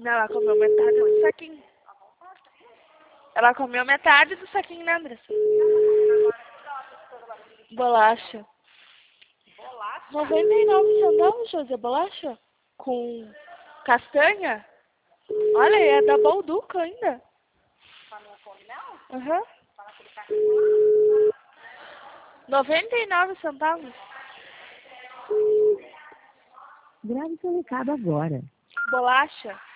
Não, ela comeu metade do saquinho. Ela comeu metade do saquinho, né, Andressa? Bolacha. Bolacha? 99 centavos, José, bolacha? Com castanha? Olha, é da Balduca ainda. Tá no fome, não? Aham. Tá naquele cartão? 99 centavos. Grave seu recado agora. Bolacha.